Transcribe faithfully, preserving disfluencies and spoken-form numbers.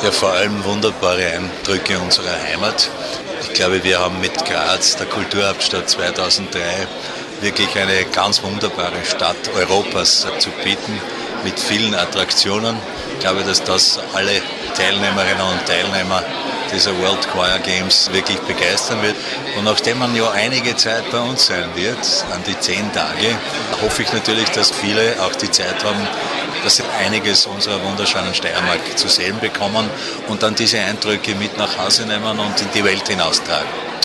Ja, vor allem wunderbare Eindrücke unserer Heimat. Ich glaube, wir haben mit Graz, der Kulturhauptstadt zweitausenddrei, wirklich eine ganz wunderbare Stadt Europas zu bieten, mit vielen Attraktionen. Ich glaube, dass das alle Teilnehmerinnen und Teilnehmer dieser World Choir Games wirklich begeistern wird. Und nachdem man ja einige Zeit bei uns sein wird, an die zehn Tage, hoffe ich natürlich, dass viele auch die Zeit haben, dass sie einiges unserer wunderschönen Steiermark zu sehen bekommen und dann diese Eindrücke mit nach Hause nehmen und in die Welt hinaustragen.